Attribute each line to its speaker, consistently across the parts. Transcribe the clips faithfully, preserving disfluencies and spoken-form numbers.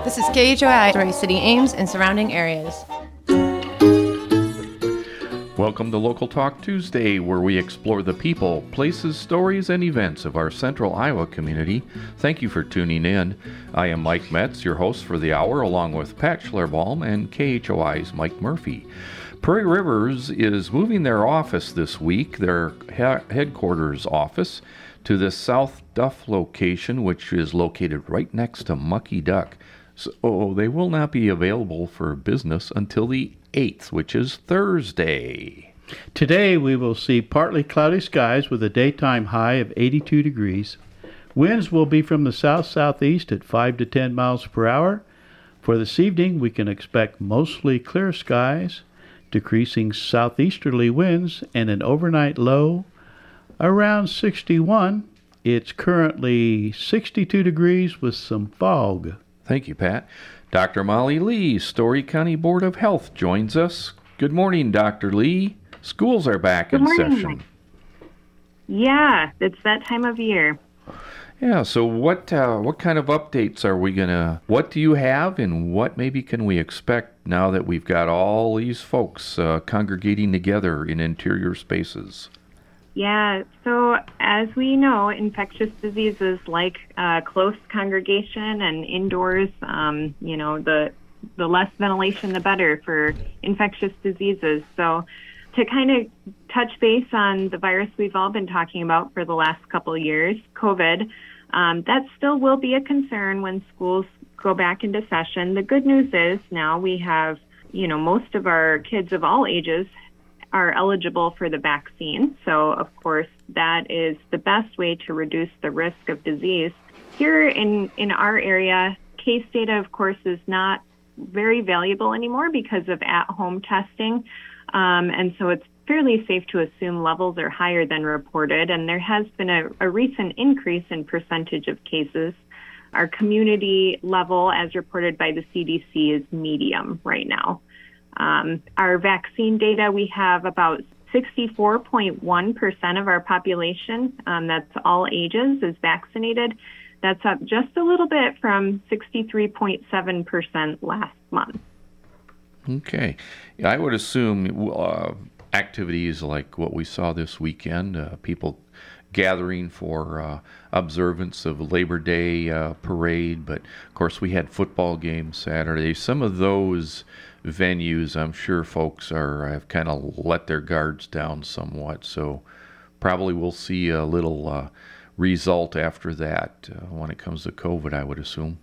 Speaker 1: This is K H O I, Story City, Ames, and surrounding areas.
Speaker 2: Welcome to Local Talk Tuesday, where we explore the people, places, stories, and events of our central Iowa community. Thank you for tuning in. I am Mike Metz, your host for the hour, along with Pat Schlerbaum and K H O I's Mike Murphy. Prairie Rivers is moving their office this week, their he- headquarters office, to the South Duff location, which is located right next to Mucky Duck. So they will not be available for business until the eighth, which is Thursday.
Speaker 3: Today we will see partly cloudy skies with a daytime high of eighty-two degrees. Winds will be from the south-southeast at five to ten miles per hour. For this evening we can expect mostly clear skies, decreasing southeasterly winds, and an overnight low around sixty-one. It's currently sixty-two degrees with some fog.
Speaker 2: Thank you, Pat. Doctor Molly Lee, Story County Board of Health, joins us. Good morning, Doctor Lee. Schools are back
Speaker 4: Good
Speaker 2: in
Speaker 4: morning.
Speaker 2: session.
Speaker 4: Yeah, it's that time of year.
Speaker 2: Yeah, so what uh, what kind of updates are we going to, what do you have and what maybe can we expect now that we've got all these folks uh, congregating together in interior spaces?
Speaker 4: Yeah, so as we know, infectious diseases like uh, close congregation and indoors, um, you know, the the less ventilation, the better for infectious diseases. So to kind of touch base on the virus we've all been talking about for the last couple of years, COVID, um, that still will be a concern when schools go back into session. The good news is now we have, you know, most of our kids of all ages are eligible for the vaccine. So, of course, that is the best way to reduce the risk of disease. Here in, in our area, case data, of course, is not very valuable anymore because of at-home testing. Um, and so it's fairly safe to assume levels are higher than reported. And there has been a, a recent increase in percentage of cases. Our community level, as reported by the C D C, is medium right now. Um, our vaccine data, we have about sixty-four point one percent of our population, um, that's all ages, is vaccinated. That's up just a little bit from sixty-three point seven percent last month.
Speaker 2: Okay. I would assume uh, activities like what we saw this weekend, uh, people gathering for uh, observance of Labor Day uh, parade, but of course we had football games Saturday. Some of those venues, I'm sure folks are have kind of let their guards down somewhat, so probably we'll see a little uh, result after that uh, when it comes to COVID, I would assume.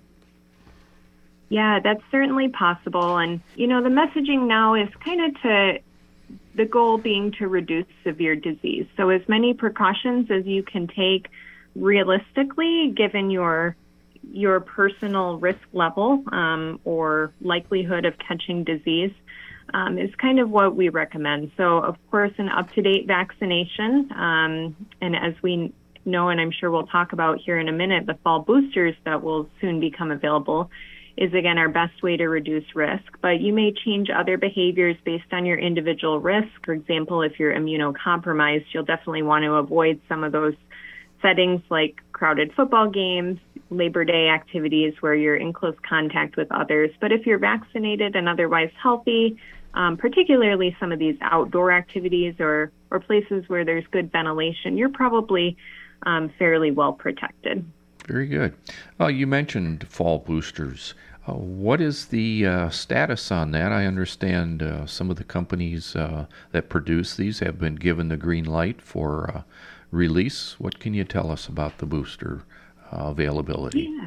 Speaker 4: Yeah, that's certainly possible. And, you know, the messaging now is kind of to the goal being to reduce severe disease. So as many precautions as you can take realistically, given your your personal risk level um, or likelihood of catching disease, um, is kind of what we recommend. So, of course, an up-to-date vaccination, um, and as we know, and I'm sure we'll talk about here in a minute, the fall boosters that will soon become available is, again, our best way to reduce risk. But you may change other behaviors based on your individual risk. For example, if you're immunocompromised, you'll definitely want to avoid some of those settings like crowded football games, Labor Day activities where you're in close contact with others. But if you're vaccinated and otherwise healthy, um, particularly some of these outdoor activities or, or places where there's good ventilation, you're probably um, fairly well protected.
Speaker 2: Very good. Uh, you mentioned fall boosters. Uh, what is the uh, status on that? I understand uh, some of the companies uh, that produce these have been given the green light for uh, release. What can you tell us about the booster uh, availability?
Speaker 4: Yeah.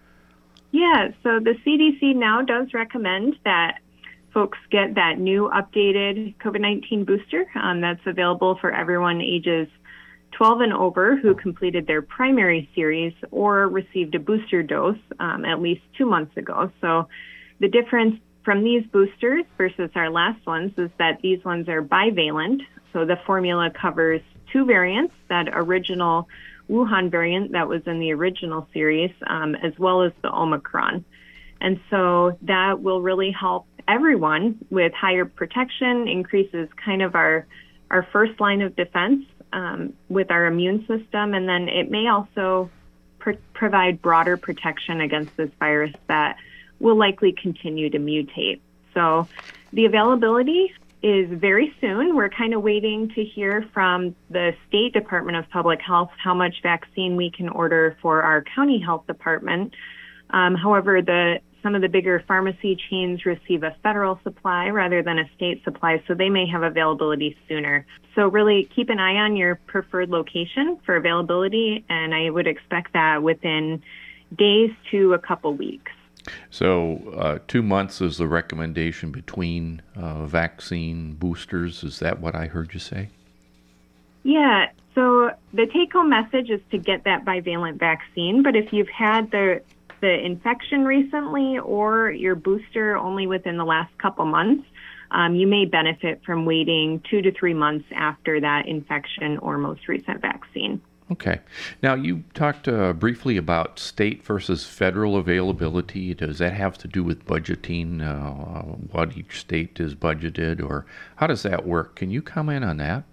Speaker 4: yeah, so the C D C now does recommend that folks get that new updated COVID nineteen booster um, that's available for everyone ages twelve and over who completed their primary series or received a booster dose um, at least two months ago. So the difference from these boosters versus our last ones is that these ones are bivalent. So the formula covers two variants, that original Wuhan variant that was in the original series, um, as well as the Omicron. And so that will really help everyone with higher protection, increases kind of our, our first line of defense um, with our immune system. And then it may also pr- provide broader protection against this virus that will likely continue to mutate. So the availability is very soon. We're kind of waiting to hear from the State Department of Public Health how much vaccine we can order for our county health department. Um, however, the some of the bigger pharmacy chains receive a federal supply rather than a state supply, so they may have availability sooner. So really keep an eye on your preferred location for availability, and I would expect that within days to a couple weeks.
Speaker 2: So uh, two months is the recommendation between uh, vaccine boosters. Is that what I heard you say?
Speaker 4: Yeah. So the take-home message is to get that bivalent vaccine, but if you've had the the infection recently or your booster only within the last couple months, um, you may benefit from waiting two to three months after that infection or most recent vaccine.
Speaker 2: Okay. Now, you talked uh, briefly about state versus federal availability. Does that have to do with budgeting, uh, what each state is budgeted, or how does that work? Can you comment on that?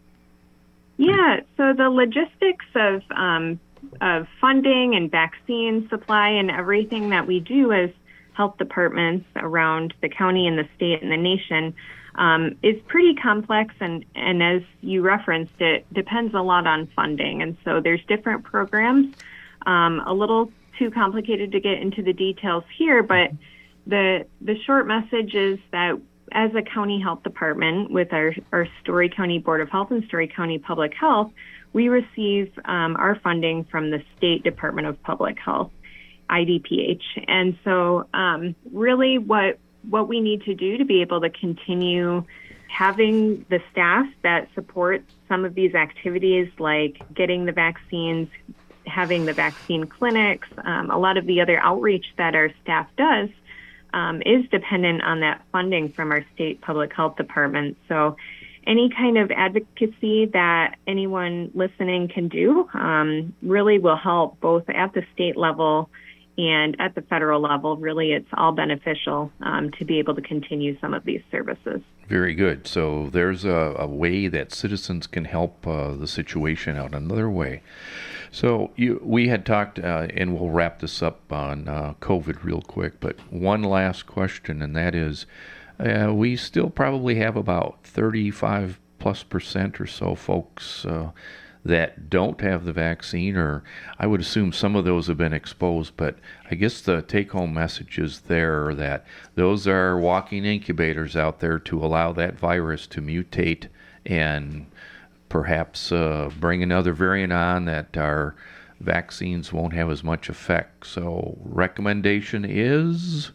Speaker 4: Yeah, so the logistics of um, of funding and vaccine supply and everything that we do as health departments around the county and the state and the nation um, is pretty complex. And, and as you referenced, it depends a lot on funding. And so there's different programs, um, a little too complicated to get into the details here, but the the short message is that as a county health department with our, our Story County Board of Health and Story County Public Health, we receive um, our funding from the State Department of Public Health, I D P H. And so um, really what what we need to do to be able to continue having the staff that support some of these activities, like getting the vaccines, having the vaccine clinics, um, a lot of the other outreach that our staff does, um, is dependent on that funding from our state public health department. So any kind of advocacy that anyone listening can do um, really will help both at the state level and at the federal level. Really, it's all beneficial um, to be able to continue some of these services.
Speaker 2: Very good. So there's a, a way that citizens can help uh, the situation out another way. So you, we had talked, uh, and we'll wrap this up on uh, COVID real quick, but one last question, and that is, uh, we still probably have about thirty-five plus percent or so folks uh, that don't have the vaccine, or I would assume some of those have been exposed, but I guess the take-home message is there that those are walking incubators out there to allow that virus to mutate and perhaps uh, bring another variant on that our vaccines won't have as much effect. So recommendation is?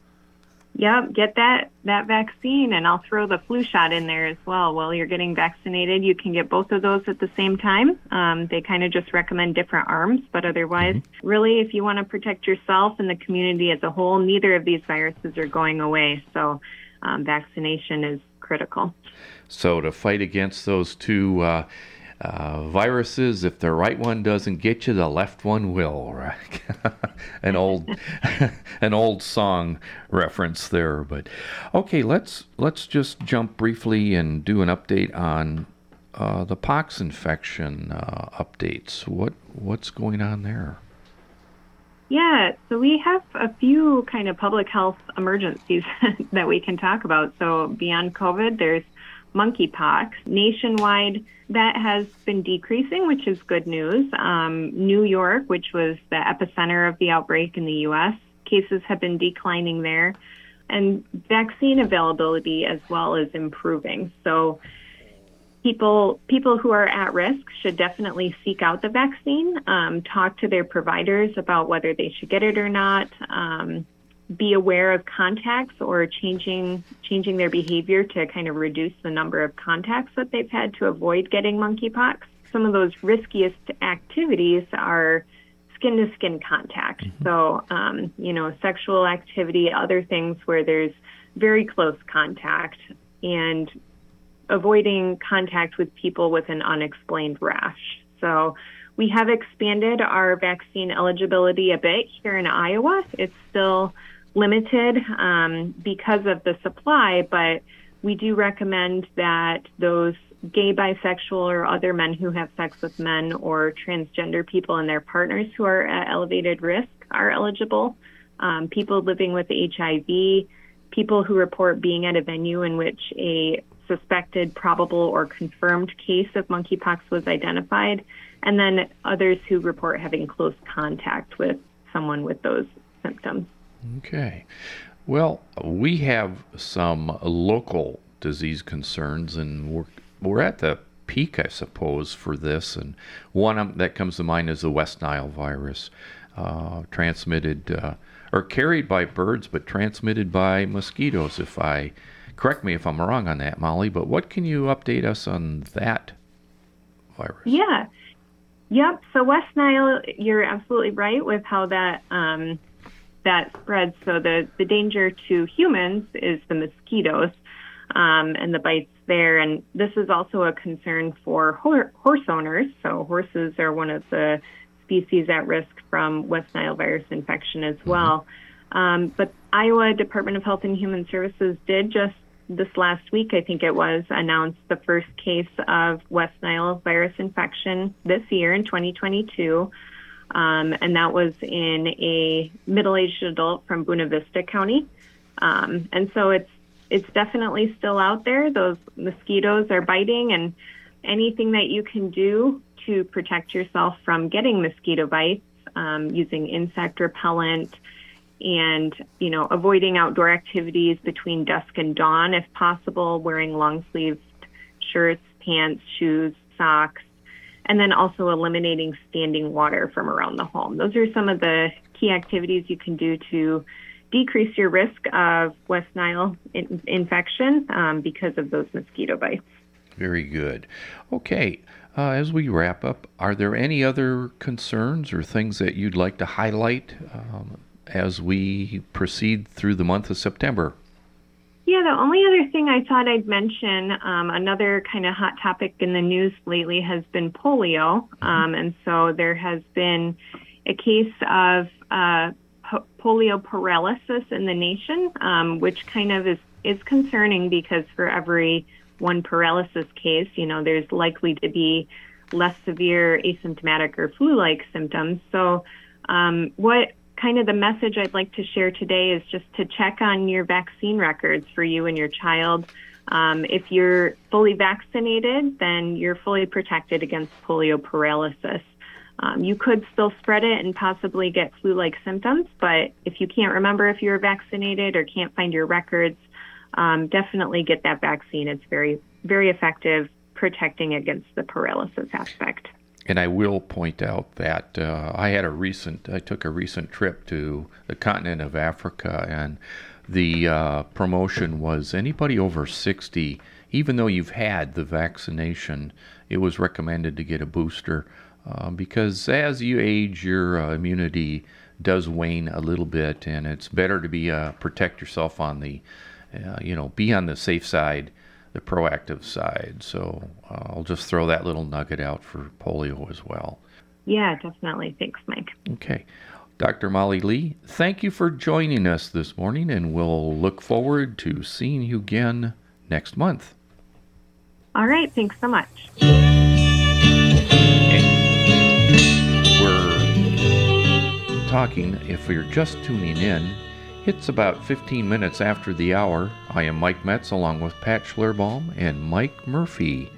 Speaker 4: Yep, get that, that vaccine, and I'll throw the flu shot in there as well. While you're getting vaccinated, you can get both of those at the same time. Um, they kind of just recommend different arms, but otherwise, mm-hmm. really, if you want to protect yourself and the community as a whole, neither of these viruses are going away. So um, vaccination is critical.
Speaker 2: So to fight against those two uh, uh, viruses, if the right one doesn't get you, the left one will, right? an old an old song reference there. But okay, let's let's just jump briefly and do an update on uh, the pox infection uh, updates. What what's going on there?
Speaker 4: Yeah, so we have a few kind of public health emergencies that we can talk about. So beyond COVID, there's monkeypox. Nationwide, that has been decreasing, which is good news. Um, New York, which was the epicenter of the outbreak in the U S, cases have been declining there. And vaccine availability as well is improving. So people people who are at risk should definitely seek out the vaccine, um, talk to their providers about whether they should get it or not, um, be aware of contacts or changing changing their behavior to kind of reduce the number of contacts that they've had to avoid getting monkeypox. Some of those riskiest activities are skin-to-skin contact. Mm-hmm. So, um, you know, sexual activity, other things where there's very close contact, and avoiding contact with people with an unexplained rash. So we have expanded our vaccine eligibility a bit here in Iowa. It's still limited um, because of the supply, but we do recommend that those gay, bisexual, or other men who have sex with men, or transgender people and their partners who are at elevated risk are eligible um, people living with H I V, people who report being at a venue in which a suspected, probable, or confirmed case of monkeypox was identified, and then others who report having close contact with someone with those symptoms.
Speaker 2: Okay. Well, we have some local disease concerns, and we're, we're at the peak, I suppose, for this. And one that comes to mind is the West Nile virus, uh, transmitted uh, or carried by birds, but transmitted by mosquitoes. If I correct me if I'm wrong on that, Molly, but what can you update us on that virus?
Speaker 4: Yeah. Yep. So West Nile, you're absolutely right with how that um, that spreads. So the, the danger to humans is the mosquitoes um, and the bites there. And this is also a concern for hor- horse owners. So horses are one of the species at risk from West Nile virus infection as well. Mm-hmm. Um, but Iowa Department of Health and Human Services did just this last week, I think it was, announced the first case of West Nile virus infection this year in twenty twenty-two. Um, and that was in a middle-aged adult from Buena Vista County. Um, and so it's it's definitely still out there. Those mosquitoes are biting, and anything that you can do to protect yourself from getting mosquito bites, um, using insect repellent, and, you know, avoiding outdoor activities between dusk and dawn if possible, wearing long-sleeved shirts, pants, shoes, socks, and then also eliminating standing water from around the home. Those are some of the key activities you can do to decrease your risk of West Nile in- infection um, because of those mosquito bites.
Speaker 2: Very good. Okay, uh, as we wrap up, are there any other concerns or things that you'd like to highlight um, as we proceed through the month of September?
Speaker 4: Yeah, the only other thing I thought I'd mention, um, another kind of hot topic in the news lately has been polio. Um, and so there has been a case of uh, po- polio paralysis in the nation, um, which kind of is, is concerning because for every one paralysis case, you know, there's likely to be less severe asymptomatic or flu-like symptoms. So um, what kind of the message I'd like to share today is just to check on your vaccine records for you and your child. Um, if you're fully vaccinated, then you're fully protected against polio paralysis. Um, you could still spread it and possibly get flu-like symptoms, but if you can't remember if you were vaccinated or can't find your records, um, definitely get that vaccine. It's very, very effective protecting against the paralysis aspect.
Speaker 2: And I will point out that uh, I had a recent, I took a recent trip to the continent of Africa, and the uh, promotion was anybody over sixty, even though you've had the vaccination, it was recommended to get a booster uh, because as you age, your uh, immunity does wane a little bit, and it's better to be uh, protect yourself on the, uh, you know, be on the safe side, the proactive side. So uh, I'll just throw that little nugget out for polio as well.
Speaker 4: Yeah, definitely. Thanks, Mike.
Speaker 2: Okay. Doctor Molly Lee, thank you for joining us this morning, and we'll look forward to seeing you again next month.
Speaker 4: All right. Thanks so much.
Speaker 2: We're talking, if you're just tuning in, it's about fifteen minutes after the hour. I am Mike Metz along with Pat Schlierbaum and Mike Murphy.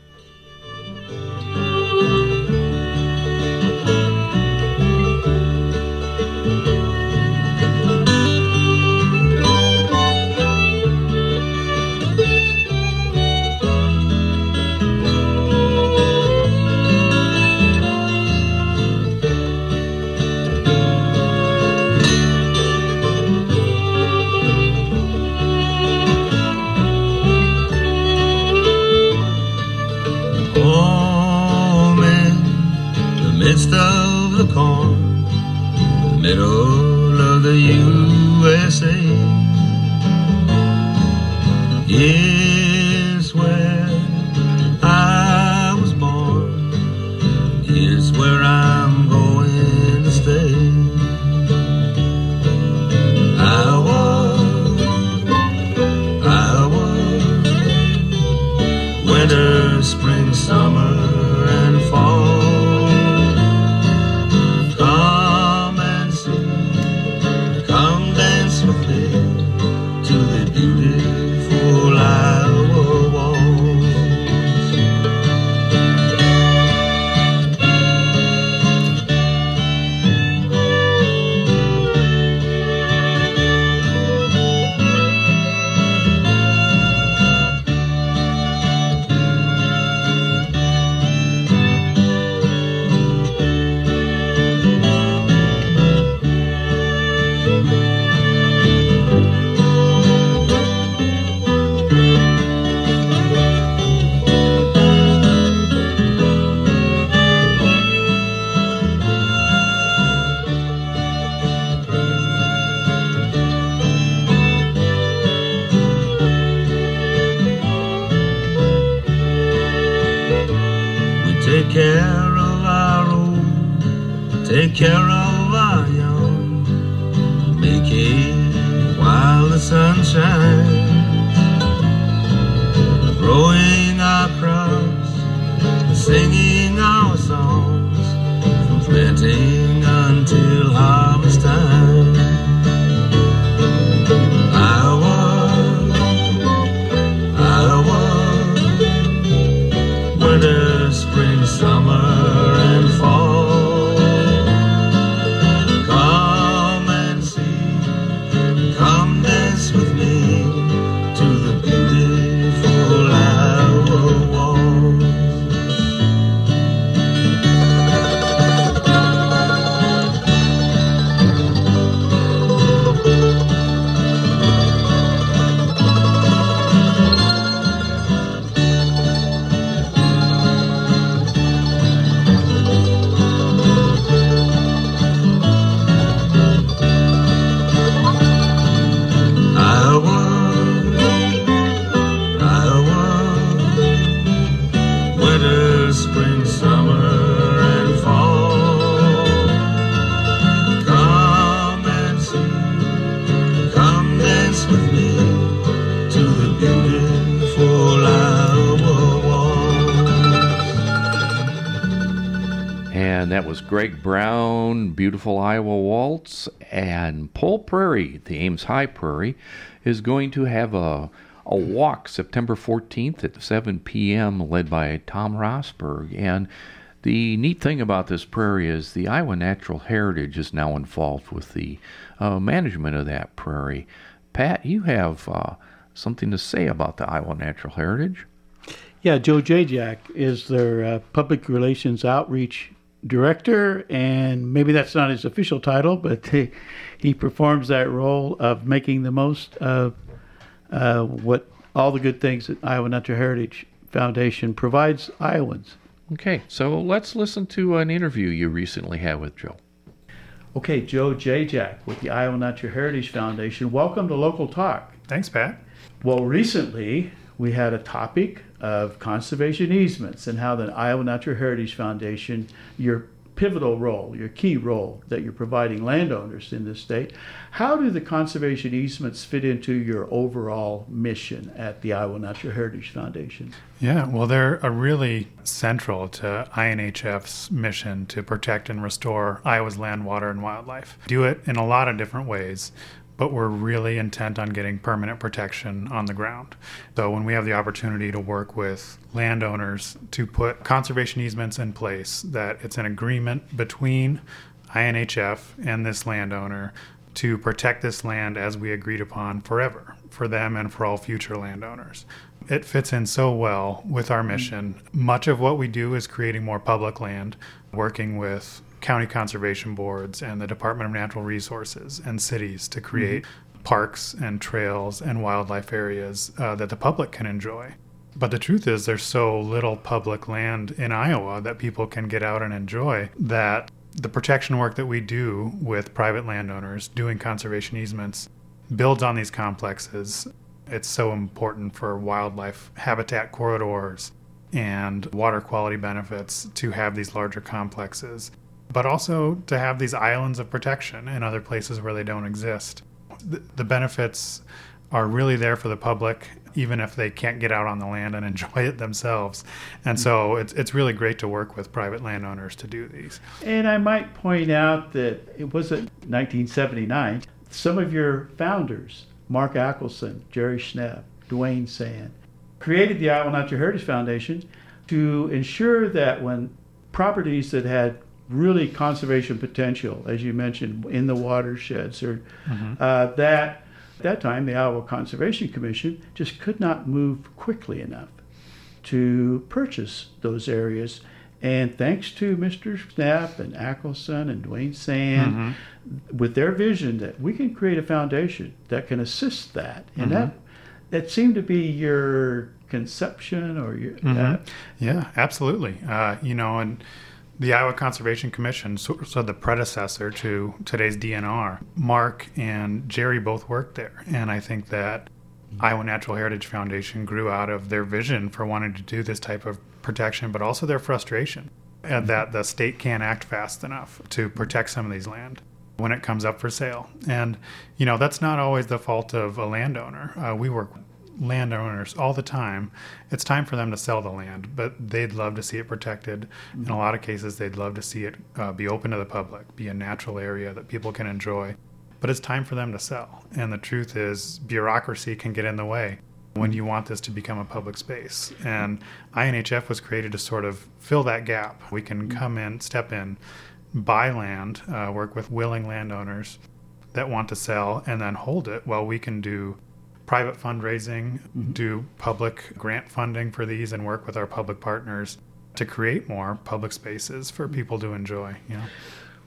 Speaker 5: Midst of the corn, the middle of the U S A, is where I was born, is where I'm going to stay. Iowa, Iowa, winter, spring, summer, and fall. Come take care of our young, make it while the sun shines, growing our crops, singing our songs, from planting until harvest time. Iowa, Iowa, winter, spring, summer, and fall. Come and see, come dance with me to the beautiful Iowa walls.
Speaker 2: That was Greg Brown, Beautiful Iowa Waltz, and Pole Prairie, the Ames High Prairie, is going to have a, a walk September fourteenth at seven p.m. led by Tom Rosberg. And the neat thing about this prairie is the Iowa Natural Heritage is now involved with the uh, management of that prairie. Pat, you have uh, something to say about the Iowa Natural Heritage?
Speaker 3: Yeah, Joe Jajak is their uh, public relations outreach director, and maybe that's not his official title, but he, he performs that role of making the most of uh, what all the good things that Iowa Natural Heritage Foundation provides Iowans.
Speaker 2: Okay, so let's listen to an interview you recently had with Joe.
Speaker 3: Okay, Joe Jajak with the Iowa Natural Heritage Foundation. Welcome to Local Talk.
Speaker 6: Thanks, Pat.
Speaker 3: Well, recently we had a topic of conservation easements and how the Iowa Natural Heritage Foundation, your pivotal role, your key role that you're providing landowners in this state, how do the conservation easements fit into your overall mission at the Iowa Natural Heritage Foundation?
Speaker 6: Yeah, well, they're a really central to I N H F's mission to protect and restore Iowa's land, water, and wildlife. Do it in a lot of different ways, but we're really intent on getting permanent protection on the ground. So when we have the opportunity to work with landowners to put conservation easements in place, that it's an agreement between I N H F and this landowner to protect this land as we agreed upon forever, for them and for all future landowners. It fits in so well with our mission. Much of what we do is creating more public land, working with county conservation boards and the Department of Natural Resources and cities to create mm-hmm. parks and trails and wildlife areas uh, that the public can enjoy. But the truth is there's so little public land in Iowa that people can get out and enjoy that the protection work that we do with private landowners doing conservation easements builds on these complexes. It's so important for wildlife habitat corridors and water quality benefits to have these larger complexes, but also to have these islands of protection in other places where they don't exist. The, the benefits are really there for the public, even if they can't get out on the land and enjoy it themselves. And so it's it's really great to work with private landowners to do these.
Speaker 3: And I might point out that it was in nineteen seventy-nine, some of your founders, Mark Ackelson, Jerry Schnepp, Dwayne Sand, created the Iowa Natural Heritage Foundation to ensure that when properties that had really conservation potential, as you mentioned, in the watersheds, or mm-hmm. uh, that at that time the Iowa Conservation Commission just could not move quickly enough to purchase those areas. And thanks to Mister Schnepp and Ackelson and Dwayne Sand, mm-hmm. with their vision that we can create a foundation that can assist that, and mm-hmm. that that seemed to be your conception, or your
Speaker 6: mm-hmm.
Speaker 3: uh,
Speaker 6: yeah, absolutely. Uh, you know, and the Iowa Conservation Commission, so, so the predecessor to today's D N R, Mark and Jerry both worked there. And I think that Iowa Natural Heritage Foundation grew out of their vision for wanting to do this type of protection, but also their frustration. and that the state can't act fast enough to protect some of these land when it comes up for sale. And, you know, that's not always the fault of a landowner. Uh, we work with landowners all the time. It's time for them to sell the land, but they'd love to see it protected. In a lot of cases, they'd love to see it uh, be open to the public, be a natural area that people can enjoy. But it's time for them to sell. And the truth is, bureaucracy can get in the way when you want this to become a public space. And I N H F was created to sort of fill that gap. We can come in, step in, buy land, uh, work with willing landowners that want to sell, and then hold it while we can do private fundraising, mm-hmm. do public grant funding for these, and work with our public partners to create more public spaces for people to enjoy. You know?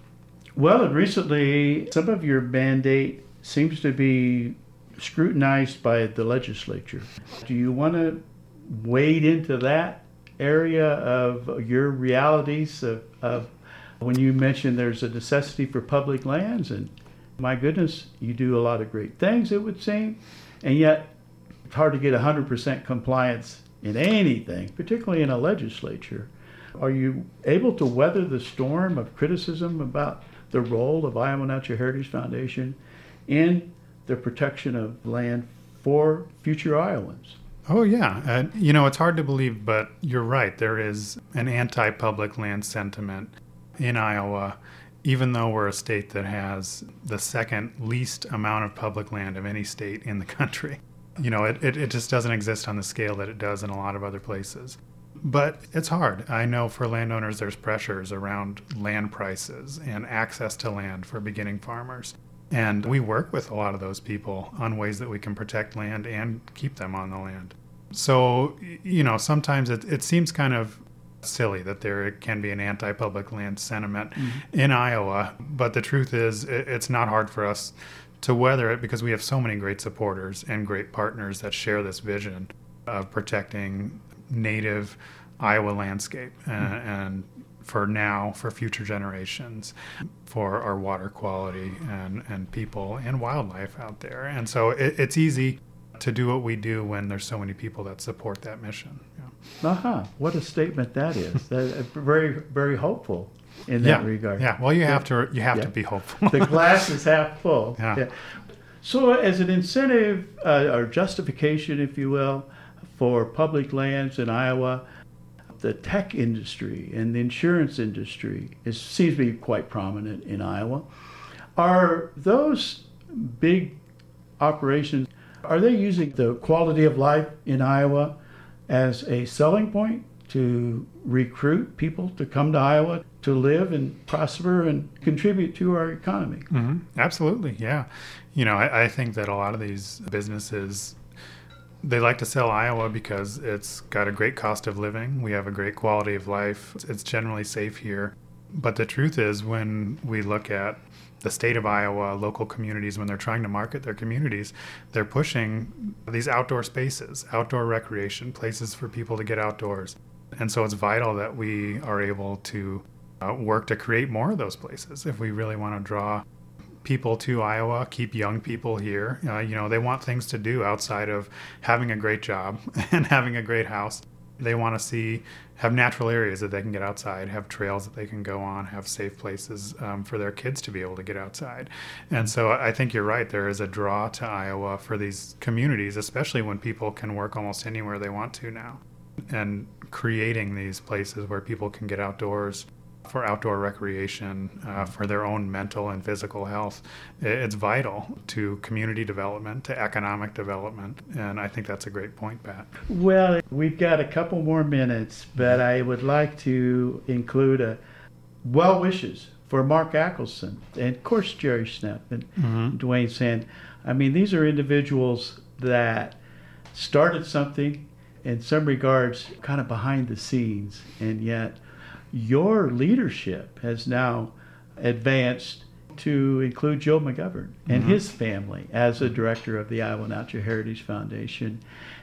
Speaker 3: Well, and recently, some of your mandate seems to be scrutinized by the legislature. Do you want to wade into that area of your realities of, of when you mentioned there's a necessity for public lands, and my goodness, you do a lot of great things, it would seem, and yet it's hard to get one hundred percent compliance in anything, particularly in a legislature. Are you able to weather the storm of criticism about the role of Iowa Natural Heritage Foundation in the protection of land for future Iowans?
Speaker 6: Oh, yeah. Uh, you know, it's hard to believe, but you're right. There is an anti-public land sentiment in Iowa, even though we're a state that has the second least amount of public land of any state in the country. You know, it, it, it just doesn't exist on the scale that it does in a lot of other places. But it's hard. I know for landowners, there's pressures around land prices and access to land for beginning farmers. And we work with a lot of those people on ways that we can protect land and keep them on the land. So, you know, sometimes it, it seems kind of silly that there can be an anti-public land sentiment mm-hmm. in Iowa. But the truth is, it, it's not hard for us to weather it because we have so many great supporters and great partners that share this vision of protecting native Iowa landscape and, mm-hmm. and for now, for future generations, for our water quality and, and people and wildlife out there. And so it, it's easy to do what we do when there's so many people that support that mission. Yeah.
Speaker 3: Uh-huh. What a statement that is. That, very, very hopeful in that
Speaker 6: yeah.
Speaker 3: regard.
Speaker 6: Yeah. Well, you
Speaker 3: yeah.
Speaker 6: have to you have
Speaker 3: yeah.
Speaker 6: to be hopeful.
Speaker 3: The glass is half full.
Speaker 6: Yeah.
Speaker 3: yeah. So as an incentive uh, or justification, if you will, for public lands in Iowa, the tech industry and the insurance industry is, seems to be quite prominent in Iowa. Are those big operations, are they using the quality of life in Iowa as a selling point to recruit people to come to Iowa to live and prosper and contribute to our economy?
Speaker 6: Mm-hmm. Absolutely, yeah. You know, I, I think that a lot of these businesses, they like to sell Iowa because it's got a great cost of living. We have a great quality of life. It's generally safe here. But the truth is, when we look at the state of Iowa, local communities, when they're trying to market their communities, they're pushing these outdoor spaces, outdoor recreation, places for people to get outdoors. And so it's vital that we are able to uh, work to create more of those places if we really want to draw people to Iowa, keep young people here. Uh, you know, they want things to do outside of having a great job and having a great house. They want to see, have natural areas that they can get outside, have trails that they can go on, have safe places um, for their kids to be able to get outside. And so I think you're right. There is a draw to Iowa for these communities, especially when people can work almost anywhere they want to now. And creating these places where people can get outdoors for outdoor recreation, uh, for their own mental and physical health. It's vital to community development, to economic development, and I think that's a great point, Pat.
Speaker 3: Well, we've got a couple more minutes, but I would like to include a well wishes for Mark Ackelson and, of course, Jerry Schnepp and mm-hmm. Dwayne Sand. I mean, these are individuals that started something, in some regards, kind of behind the scenes, and yet your leadership has now advanced to include Joe McGovern and mm-hmm. his family as a director of the Iowa Natural Heritage Foundation.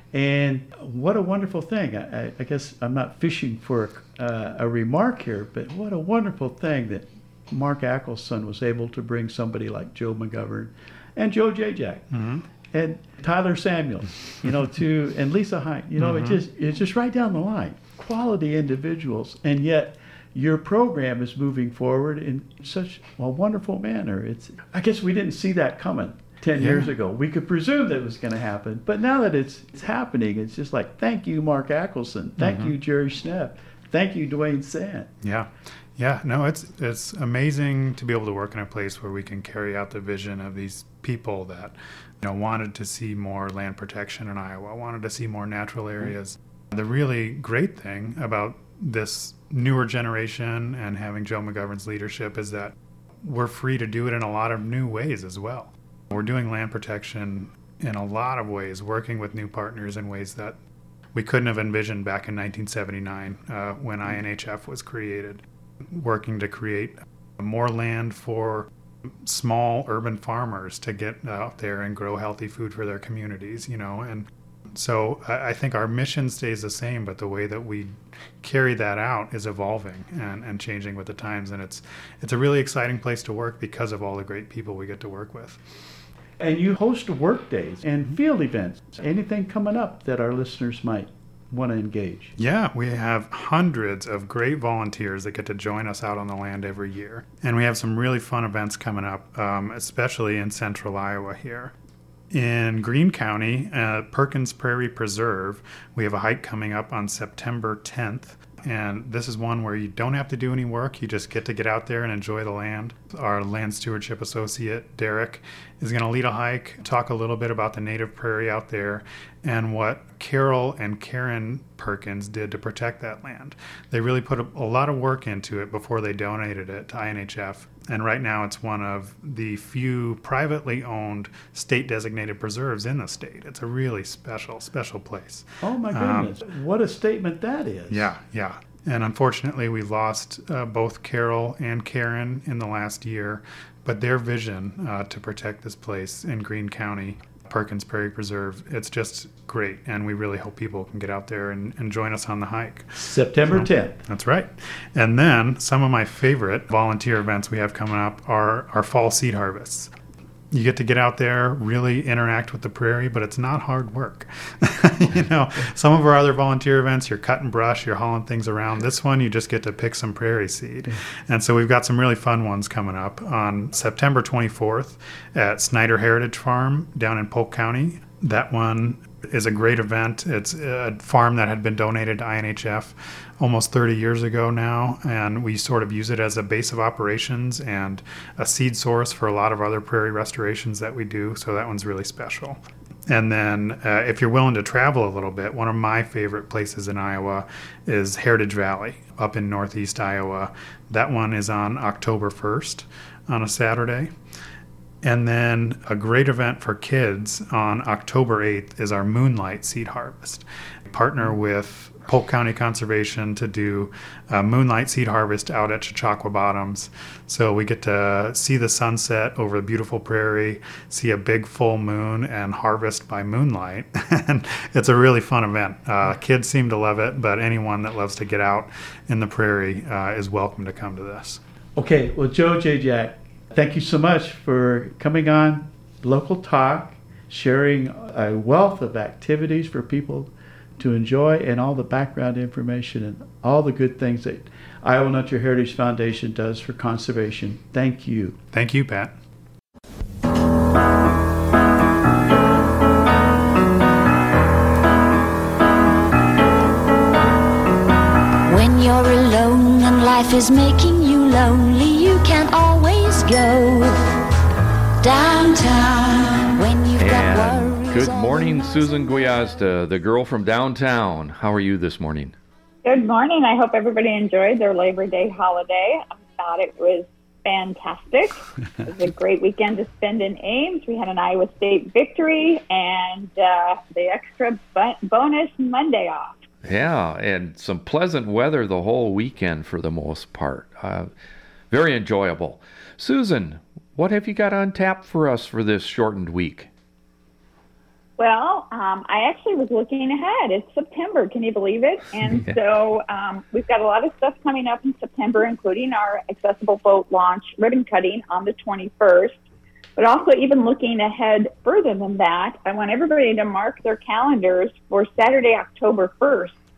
Speaker 3: And what a wonderful thing. I, I guess I'm not fishing for uh, a remark here, but what a wonderful thing that Mark Ackelson was able to bring somebody like Joe McGovern and Joe Jajak mm-hmm. and Tyler Samuels, you know, to and Lisa Hine. You know, mm-hmm. it just it's just right down the line. Quality individuals, and yet your program is moving forward in such a wonderful manner. It's, I guess we didn't see that coming ten
Speaker 6: Yeah.
Speaker 3: years ago. We could presume that it was going to happen, but now that it's, it's happening, it's just like, thank you, Mark Ackelson. Thank
Speaker 6: Mhm.
Speaker 3: you, Jerry Schnepp. Thank you, Dwayne Sant.
Speaker 6: Yeah. Yeah, no, it's it's amazing to be able to work in a place where we can carry out the vision of these people that, you know, wanted to see more land protection in Iowa, wanted to see more natural areas. The really great thing about this newer generation and having Joe McGovern's leadership is that we're free to do it in a lot of new ways as well. We're doing land protection in a lot of ways, working with new partners in ways that we couldn't have envisioned back in nineteen seventy-nine uh, when I N H F was created. Working to create more land for small urban farmers to get out there and grow healthy food for their communities, you know. And so I I think our mission stays the same, but the way that we carry that out is evolving and, and changing with the times. And it's it's a really exciting place to work because of all the great people we get to work with.
Speaker 3: And you host work days and field events. Anything coming up that our listeners might want to engage?
Speaker 6: Yeah, we have hundreds of great volunteers that get to join us out on the land every year. And we have some really fun events coming up, um, especially in central Iowa here. In Greene County, uh, Perkins Prairie Preserve, we have a hike coming up on September tenth. And this is one where you don't have to do any work. You just get to get out there and enjoy the land. Our land stewardship associate, Derek, is going to lead a hike, talk a little bit about the native prairie out there and what Carol and Karen Perkins did to protect that land. They really put a, a lot of work into it before they donated it to I N H F. And right now it's one of the few privately owned state designated preserves in the state. It's a really special, special place.
Speaker 3: Oh my goodness. Um, what a statement that is.
Speaker 6: Yeah, yeah. And unfortunately, we lost uh, both Carol and Karen in the last year, but their vision uh, to protect this place in Greene County, Perkins Prairie Preserve, it's just great. And we really hope people can get out there and, and join us on the hike.
Speaker 3: September tenth.
Speaker 6: So, that's right. And then some of my favorite volunteer events we have coming up are our fall seed harvests. You get to get out there, really interact with the prairie, but it's not hard work. You know, some of our other volunteer events, you're cutting brush, you're hauling things around. This one, you just get to pick some prairie seed. And so we've got some really fun ones coming up on September twenty-fourth at Snyder Heritage Farm down in Polk County. That one is a great event. It's a farm that had been donated to I N H F almost thirty years ago now, and we sort of use it as a base of operations and a seed source for a lot of other prairie restorations that we do, so that one's really special. And then uh, if you're willing to travel a little bit, one of my favorite places in Iowa is Heritage Valley up in northeast Iowa. That one is on October first on a Saturday. And then a great event for kids on October eighth is our Moonlight Seed Harvest. We partner with Polk County Conservation to do a Moonlight Seed Harvest out at Chautauqua Bottoms. So we get to see the sunset over the beautiful prairie, see a big full moon, and harvest by moonlight. And it's a really fun event. Uh, kids seem to love it, but anyone that loves to get out in the prairie uh, is welcome to come to this.
Speaker 3: Okay, well, Joe J. Jack, thank you so much for coming on Local Talk, sharing a wealth of activities for people to enjoy and all the background information and all the good things that Iowa Natural Heritage Foundation does for conservation. Thank you.
Speaker 6: Thank you, Pat.
Speaker 7: When you're alone and life is making you lonely, you can always go downtown when you've got
Speaker 2: And
Speaker 7: worries.
Speaker 2: good
Speaker 7: all
Speaker 2: morning,
Speaker 7: around.
Speaker 2: Susan Guiazda, the girl from downtown. How are you this morning?
Speaker 8: Good morning. I hope everybody enjoyed their Labor Day holiday. I thought it was fantastic. It was a great weekend to spend in Ames. We had an Iowa State victory and uh, the extra bu- bonus Monday off.
Speaker 2: Yeah, and some pleasant weather the whole weekend for the most part. Uh, very enjoyable. Susan, what have you got on tap for us for this shortened week?
Speaker 8: Well, um, I actually was looking ahead. It's September. Can you believe it? And
Speaker 2: Yeah.
Speaker 8: so um, we've got a lot of stuff coming up in September, including our accessible boat launch ribbon cutting on the twenty-first. But also even looking ahead further than that, I want everybody to mark their calendars for Saturday, October first.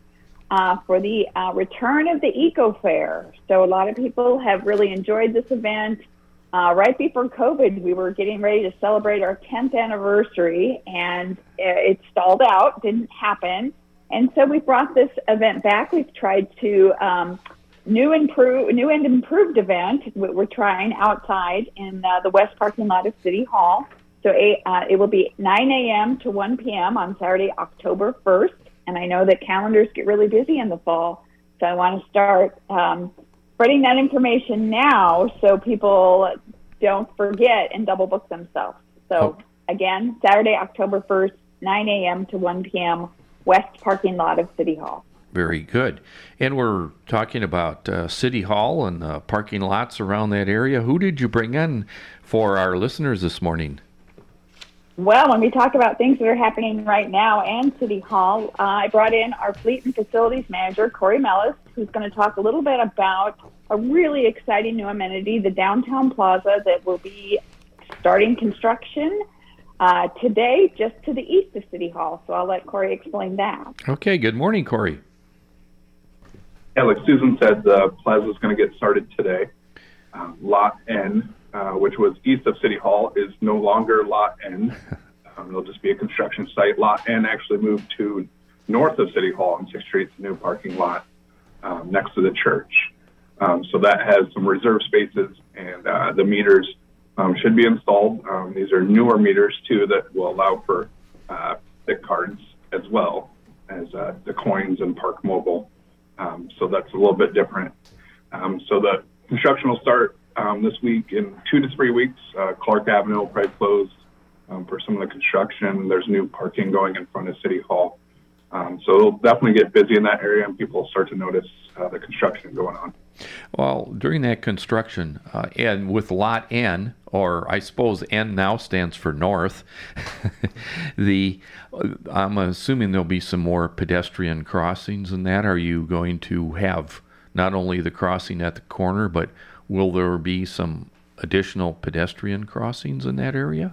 Speaker 8: uh, for the uh, return of the Eco Fair. So a lot of people have really enjoyed this event. Uh, right before COVID, we were getting ready to celebrate our tenth anniversary, and it stalled out, didn't happen. And so we brought this event back. We've tried to um, new improve, new and improved event. We're trying outside in uh, the west parking lot of City Hall. So uh, it will be nine a.m. to one p.m. on Saturday, October first. And I know that calendars get really busy in the fall, so I want to start um, spreading that information now so people don't forget and double book themselves. So oh. again, Saturday, October first, nine a.m. to one p.m., west parking lot of City Hall.
Speaker 2: Very good. And we're talking about uh, City Hall and uh, parking lots around that area. Who did you bring in for our listeners this morning?
Speaker 8: Well, when we talk about things that are happening right now and City Hall, uh, I brought in our Fleet and Facilities Manager, Corey Mellis, who's going to talk a little bit about a really exciting new amenity, the Downtown Plaza, that will be starting construction uh, today just to the east of City Hall. So I'll let Corey explain that.
Speaker 2: Okay, good morning, Corey.
Speaker 9: Yeah, like Susan said, the plaza is going to get started today. Um, Lot N, uh, which was east of City Hall, is no longer Lot N. Um, it'll just be a construction site. Lot N actually moved to north of City Hall on sixth Street, the new parking lot um, next to the church. Um, so that has some reserve spaces, and uh, the meters um, should be installed. Um, these are newer meters, too, that will allow for uh, thick cards as well as uh, the coins and Park Mobile. Um, so that's a little bit different. Um, so the construction will start um, this week. In two to three weeks, uh, Clark Avenue will probably close um, for some of the construction. There's new parking going in front of City Hall. Um, so it'll definitely get busy in that area, and people will start to notice uh, the construction going on.
Speaker 2: Well, during that construction, uh, and with Lot N, or I suppose N now stands for north, the I'm assuming there'll be some more pedestrian crossings in that. Are you going to have not only the crossing at the corner, but will there be some additional pedestrian crossings in that area?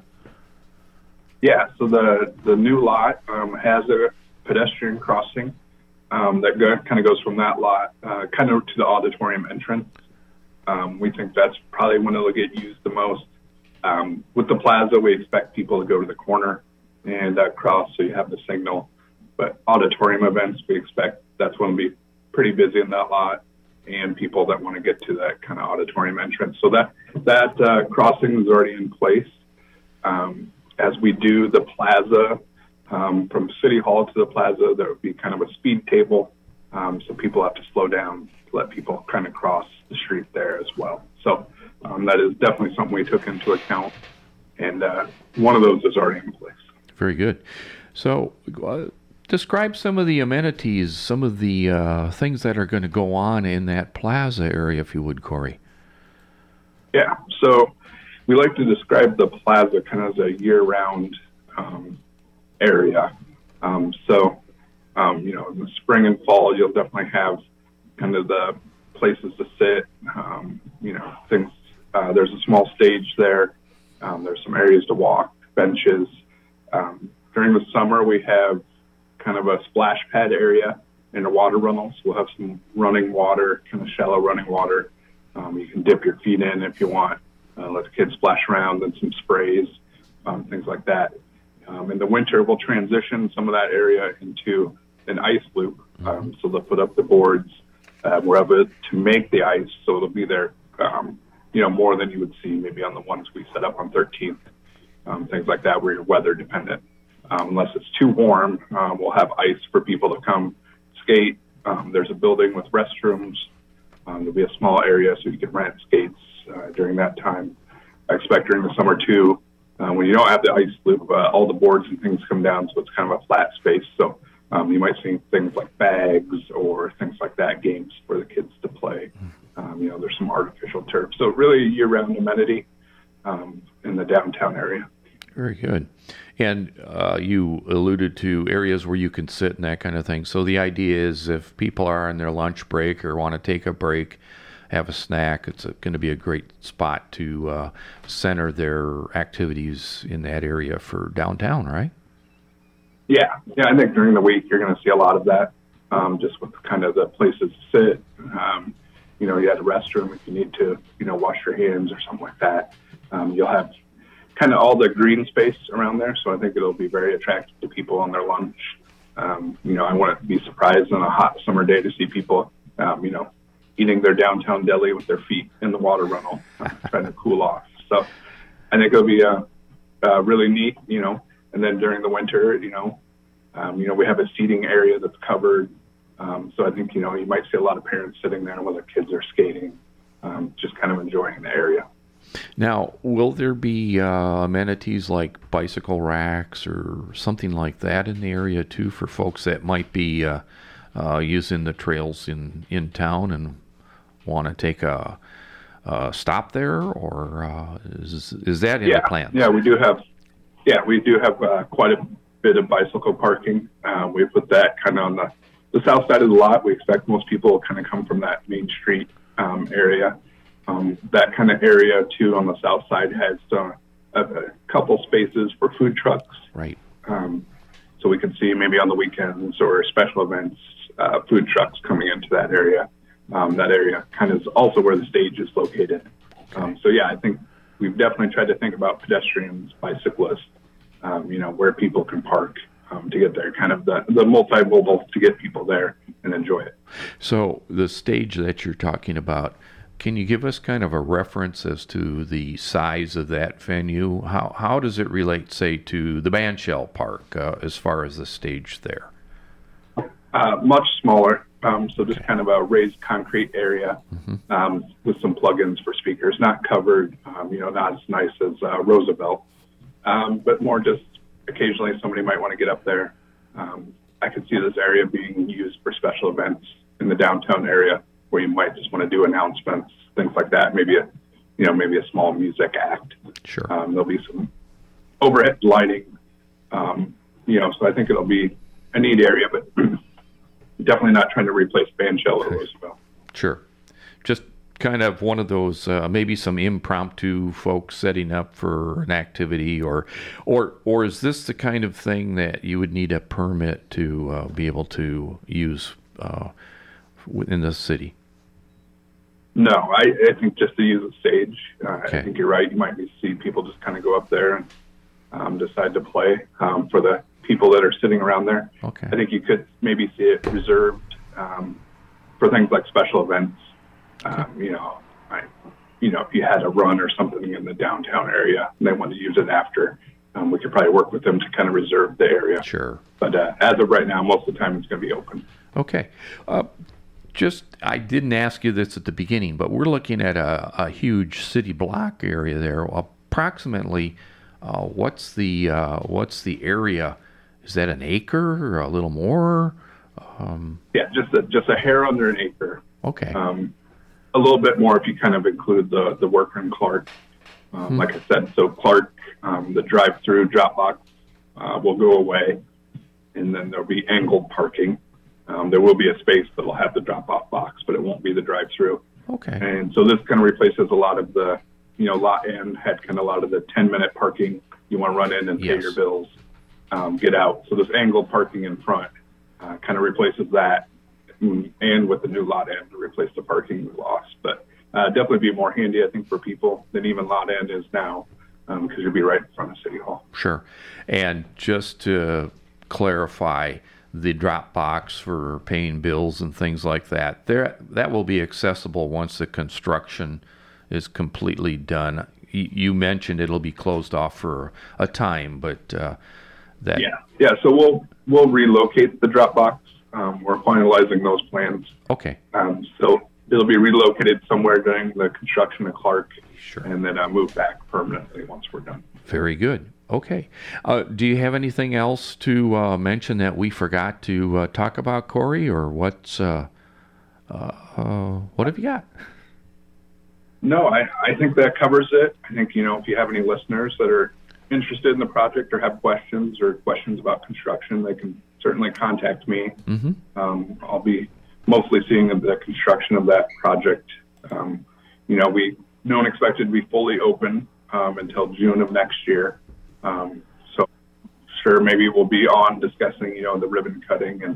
Speaker 9: Yeah, so the, the new lot um, has a pedestrian crossing um, that go, kind of goes from that lot uh, kind of to the auditorium entrance. Um, we think that's probably when it'll get used the most. Um, with the plaza, we expect people to go to the corner and uh, cross so you have the signal. But auditorium events, we expect that's when it'll be pretty busy in that lot, and people that want to get to that kind of auditorium entrance. So that, that uh, crossing is already in place. Um, as we do the plaza, Um, from City Hall to the plaza, there would be kind of a speed table, um, so people have to slow down to let people kind of cross the street there as well. So um, that is definitely something we took into account, and uh, one of those is already in place.
Speaker 2: Very good. So uh, describe some of the amenities, some of the uh, things that are going to go on in that plaza area, if you would, Corey.
Speaker 9: Yeah, so we like to describe the plaza kind of as a year-round um area. Um, so, um, you know, in the spring and fall, you'll definitely have kind of the places to sit, um, you know, things, uh, there's a small stage there. Um, there's some areas to walk, benches. Um, during the summer, we have kind of a splash pad area and a water runnel. So we'll have some running water, kind of shallow running water. Um, you can dip your feet in if you want, uh, let the kids splash around, and some sprays, um, things like that. Um, in the winter, we'll transition some of that area into an ice loop. Um, so they'll put up the boards uh, wherever to make the ice. So it'll be there, um, you know, more than you would see maybe on the ones we set up on thirteenth, um, things like that where you're weather dependent. Um, unless it's too warm, uh, we'll have ice for people to come skate. Um, there's a building with restrooms. Um, there'll be a small area so you can rent skates uh, during that time. I expect during the summer too, Uh, when you don't have the ice loop, uh, all the boards and things come down, so it's kind of a flat space. So um, you might see things like bags or things like that, games for the kids to play. Um, you know, there's some artificial turf. So really a year-round amenity um, in the downtown area.
Speaker 2: Very good. And uh, you alluded to areas where you can sit and that kind of thing. So the idea is if people are on their lunch break or want to take a break, have a snack, it's going to be a great spot to uh, center their activities in that area for downtown, right?
Speaker 9: Yeah, yeah. I think during the week you're going to see a lot of that. um, just with kind of the places to sit. Um, you know, you have a restroom if you need to, you know, wash your hands or something like that. Um, you'll have kind of all the green space around there, so I think it'll be very attractive to people on their lunch. Um, you know, I wouldn't be surprised on a hot summer day to see people, um, you know, eating their downtown deli with their feet in the water runnel, uh, trying to cool off. So I think it'll be uh, uh, really neat, you know. And then during the winter, you know, um, you know, we have a seating area that's covered. Um, so I think, you know, you might see a lot of parents sitting there while their kids are skating, um, just kind of enjoying the area.
Speaker 2: Now, will there be uh, amenities like bicycle racks or something like that in the area too for folks that might be uh, uh, using the trails in, in town and want to take a, a stop there, or uh, is is that in
Speaker 9: yeah.
Speaker 2: the plans?
Speaker 9: Yeah, we do have. Yeah, we do have uh, quite a bit of bicycle parking. Uh, we put that kind of on the, the south side of the lot. We expect most people will kind of come from that Main Street um, area. Um, that kind of area, too, on the south side has uh, a, a couple spaces for food trucks.
Speaker 2: Right.
Speaker 9: Um, so we can see maybe on the weekends or special events, uh, food trucks coming into that area. Um, that area kind of is also where the stage is located.
Speaker 2: Okay.
Speaker 9: Um, so, yeah, I think we've definitely tried to think about pedestrians, bicyclists, um, you know, where people can park um, to get there, kind of the, the multimodal to get people there and enjoy it.
Speaker 2: So the stage that you're talking about, can you give us kind of a reference as to the size of that venue? How how does it relate, say, to the Bandshell Park uh, as far as the stage there?
Speaker 9: Uh, much smaller, um, so just kind of a raised concrete area mm-hmm. um, with some plugins for speakers, not covered, um, you know, not as nice as uh, Roosevelt, um, but more just occasionally somebody might want to get up there. Um, I could see this area being used for special events in the downtown area, where you might just want to do announcements, things like that. Maybe a, you know, maybe a small music act.
Speaker 2: Sure.
Speaker 9: Um, there'll be some overhead lighting, um, you know, so I think it'll be a neat area, but definitely not trying to replace Bandshell or Roosevelt.
Speaker 2: Sure. Just kind of one of those, uh, maybe some impromptu folks setting up for an activity, or, or, or is this the kind of thing that you would need a permit to uh, be able to use uh, within the city?
Speaker 9: No, I, I think just to use a stage. Uh,
Speaker 2: Okay.
Speaker 9: I think you're right. You might see people just kind of go up there and um, decide to play um, for the people that are sitting around there.
Speaker 2: Okay.
Speaker 9: I think you could maybe see it reserved um, for things like special events. Um, you know, I, you know, if you had a run or something in the downtown area and they wanted to use it after, um, we could probably work with them to kind of reserve the area.
Speaker 2: Sure.
Speaker 9: But uh, as of right now, most of the time it's going to be open.
Speaker 2: Okay. Uh, just, I didn't ask you this at the beginning, but we're looking at a, a huge city block area there. Approximately, uh, what's the uh, what's the area? Is that an acre or a little more? Um,
Speaker 9: yeah, just a, just a hair under an acre.
Speaker 2: Okay.
Speaker 9: Um, a little bit more if you kind of include the, the worker in Clark. Um, hmm. Like I said, so Clark, um, the drive-through drop box uh, will go away, and then there'll be angled parking. Um, there will be a space that'll have the drop-off box, but it won't be the drive-through.
Speaker 2: Okay.
Speaker 9: And so this kind of replaces a lot of the, you know, lot N had kind of a lot of the ten-minute parking. You want to run in and
Speaker 2: yes.
Speaker 9: pay your bills, um, get out. So this angled parking in front uh, kind of replaces that, and with the new lot N to replace the parking we lost. But uh, definitely be more handy, I think, for people than even lot N is now, because um, you'll be right in front of City Hall.
Speaker 2: Sure. And just to clarify, the drop box for paying bills and things like that, there that will be accessible once the construction is completely done. You, you mentioned it'll be closed off for a time, but uh, that
Speaker 9: yeah, yeah. So we'll we'll relocate the drop box. Um, we're finalizing those plans.
Speaker 2: Okay.
Speaker 9: Um, so it'll be relocated somewhere during the construction of Clark,
Speaker 2: sure,
Speaker 9: and then uh, move back permanently once we're done.
Speaker 2: Very good. Okay. Uh, do you have anything else to uh, mention that we forgot to uh, talk about, Corey, or what's uh, uh, uh, what have you got?
Speaker 9: No, I, I think that covers it. I think, you know, if you have any listeners that are interested in the project or have questions or questions about construction, they can certainly contact me.
Speaker 2: Mm-hmm.
Speaker 9: Um, I'll be mostly seeing the construction of that project. Um, you know, we don't expect it to be fully open um, until June of next year. Um, so sure, maybe we'll be on discussing, you know, the ribbon cutting and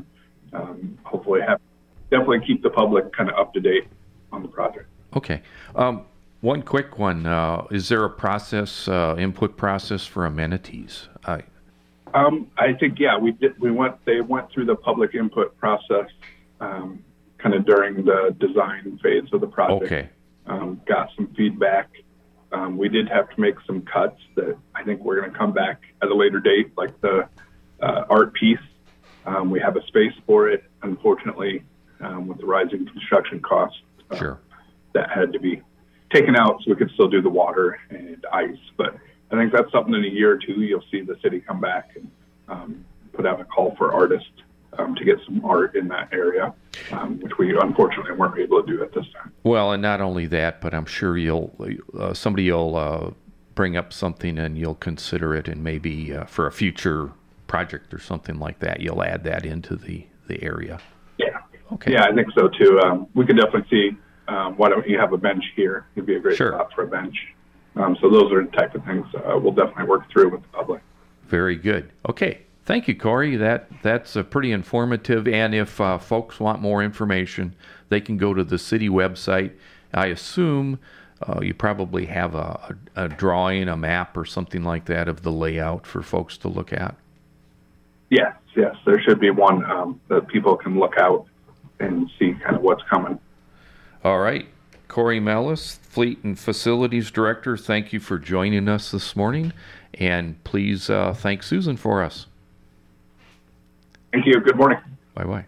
Speaker 9: um, hopefully have definitely keep the public kind of up to date on the project.
Speaker 2: Okay. Um, one quick one. Uh, is there a process, uh, input process for amenities? I,
Speaker 9: Um, I think, yeah, we did, we went, they went through the public input process, um, kind of during the design phase of the project.
Speaker 2: Okay.
Speaker 9: Um, got some feedback. Um, we did have to make some cuts that I think we're going to come back at a later date, like the uh, art piece. Um, we have a space for it. Unfortunately, um, with the rising construction costs, uh,
Speaker 2: sure.
Speaker 9: that had to be taken out so we could still do the water and ice. But I think that's something in a year or two you'll see the city come back and um, put out a call for artists um, to get some art in that area, um, which we unfortunately weren't able to do at this time.
Speaker 2: Well, and not only that, but I'm sure you'll uh, somebody will uh, bring up something and you'll consider it, and maybe uh, for a future project or something like that, you'll add that into the, the area.
Speaker 9: Yeah.
Speaker 2: Okay.
Speaker 9: Yeah, I think so too. Um, we could definitely see um, why don't you have a bench here? It'd be a great
Speaker 2: sure.
Speaker 9: spot for a bench. Um, so those are the type of things uh, we'll definitely work through with the public.
Speaker 2: Very good. Okay. Thank you, Corey. That That's a pretty informative. And if uh, folks want more information, they can go to the city website. I assume uh, you probably have a, a, a drawing, a map or something like that of the layout for folks to look at.
Speaker 9: Yes, yes. There should be one um, that people can look out and see kind of what's coming.
Speaker 2: All right. Corey Mellis, Fleet and Facilities Director, thank you for joining us this morning. And please uh, thank Susan for us.
Speaker 9: Thank you. Good morning.
Speaker 2: Bye-bye.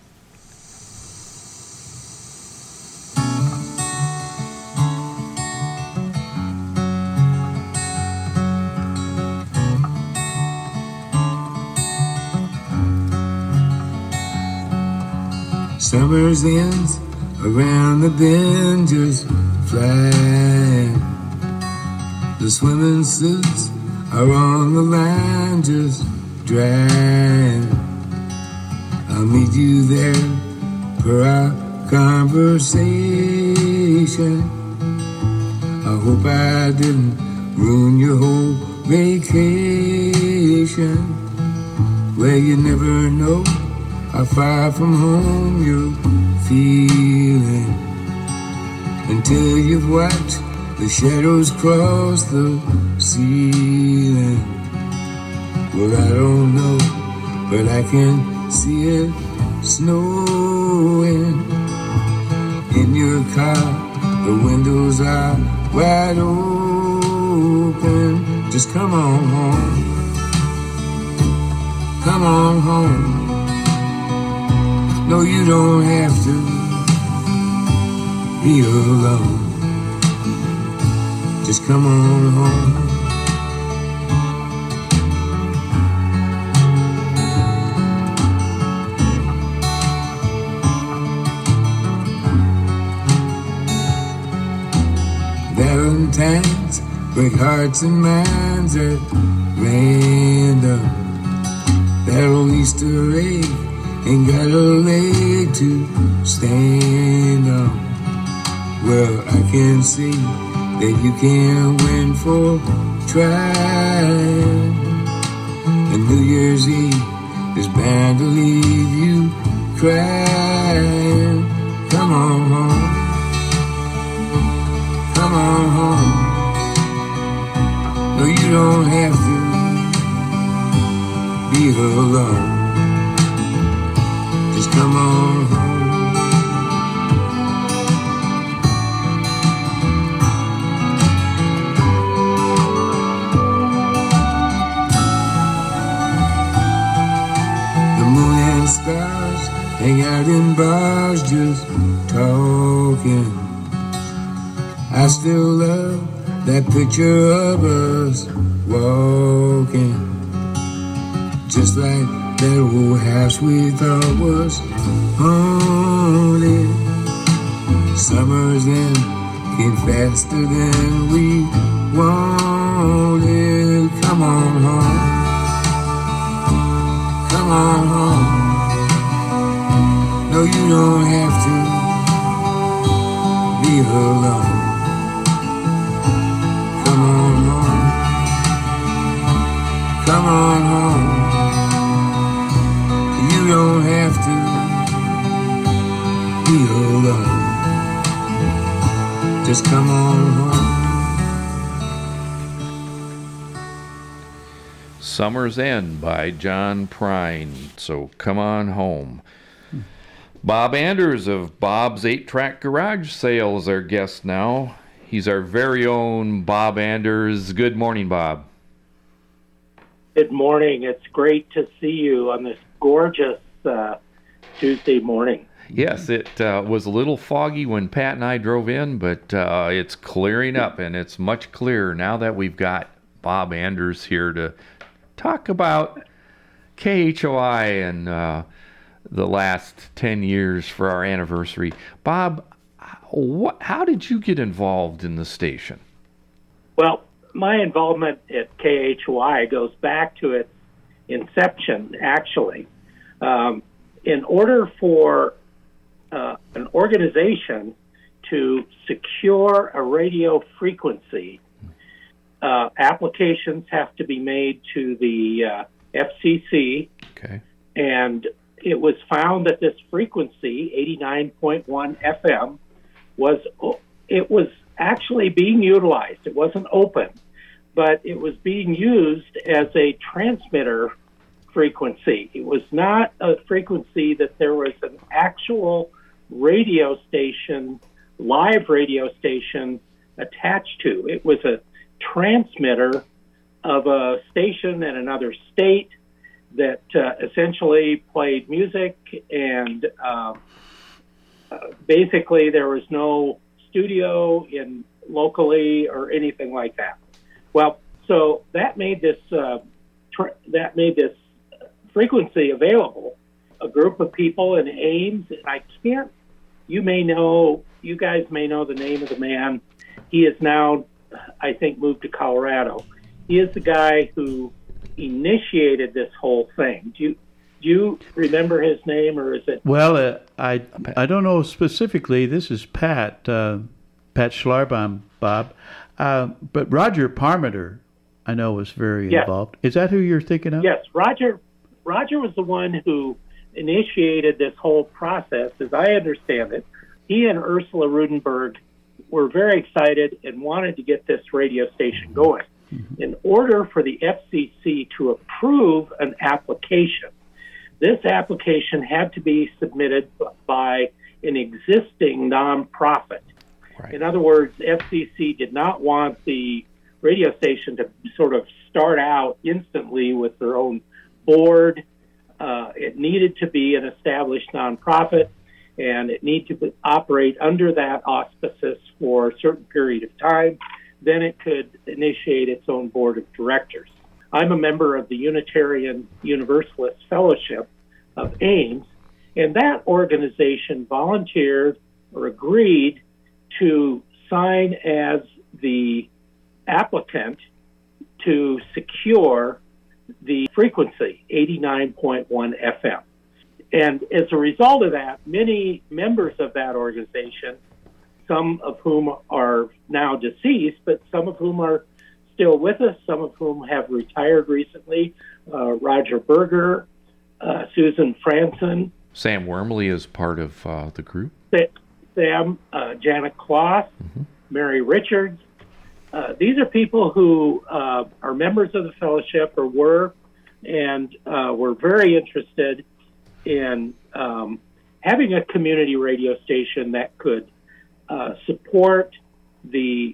Speaker 5: Summer's ends around the bend just flying. The swimming suits are on the line just drying. I'll meet you there for our conversation. I hope I didn't ruin your whole vacation. Well, you never know how far from home you're feeling until you've watched the shadows cross the ceiling. Well, I don't know, but I can see it snowing. In your car, the windows are wide open. Just come on home. Come on home. No, you don't have to be alone. Just come on home. Valentines break hearts and minds at random. That old Easter egg ain't got a leg to stand on. Well, I can see that you can win for trying. And New Year's Eve is bound to leave you crying. Come on home. Come on home. No, you don't have to be alone. Just come on home. The moon and stars hang out in bars just talking. I still love that picture of us walking, just like that old house we thought was haunted. Summer's end came faster than we wanted. Come on home. Come on home. No, you don't have to be alone. Come on home. Come on home. You don't have to just come on home.
Speaker 2: Summer's End by John Prine. So come on home. Bob Anders of Bob's eight track Garage Sale is our guest now. He's our very own Bob Anders. Good morning, Bob.
Speaker 10: Good morning. It's great to see you on this gorgeous uh, Tuesday morning.
Speaker 2: Yes, it uh, was a little foggy when Pat and I drove in, but uh, it's clearing up, and it's much clearer now that we've got Bob Anders here to talk about K H O I and uh, the last ten years for our anniversary. Bob, what, how did you get involved in the station?
Speaker 10: Well, my involvement at K H O I goes back to its inception, actually. Um, in order for uh, an organization to secure a radio frequency, uh, applications have to be made to the uh, F C C.
Speaker 2: Okay.
Speaker 10: And it was found that this frequency, eighty-nine point one F M, was it was actually being utilized. It wasn't open, but it was being used as a transmitter frequency. It was not a frequency that there was an actual radio station, live radio station attached to. It was a transmitter of a station in another state that uh, essentially played music, and uh, uh, basically there was no studio in locally or anything like that. Well, so that made this uh, tr- that made this frequency available. A group of people in Ames, and I can't. You may know, you guys may know the name of the man. He is now, I think, moved to Colorado. He is the guy who initiated this whole thing. Do you do you remember his name, or is it?
Speaker 3: Well, uh, I I don't know specifically. This is Pat uh, Pat Schlarbaum, Bob, uh, but Roger Parmenter, I know, was very
Speaker 10: Yes.
Speaker 3: involved. Is that who you're thinking of?
Speaker 10: Yes, Roger. Roger was the one who initiated this whole process. As I understand it, he and Ursula Rudenberg were very excited and wanted to get this radio station going. Mm-hmm. In order for the F C C to approve an application, this application had to be submitted by an existing nonprofit.
Speaker 2: Right.
Speaker 10: In other words, F C C did not want the radio station to sort of start out instantly with their own board. Uh, it needed to be an established nonprofit, and it needed to be, operate under that auspices for a certain period of time. Then it could initiate its own board of directors. I'm a member of the Unitarian Universalist Fellowship of Ames, and that organization volunteered or agreed to sign as the applicant to secure the frequency, eighty-nine point one F M. And as a result of that, many members of that organization, some of whom are now deceased, but some of whom are still with us, some of whom have retired recently, uh, Roger Berger, uh, Susan Franson.
Speaker 2: Sam Wormley is part of uh, the group.
Speaker 10: Sam, uh, Janet Kloss, mm-hmm. Mary Richards. Uh, these are people who uh, are members of the fellowship or were, and uh, were very interested in um, having a community radio station that could uh, support the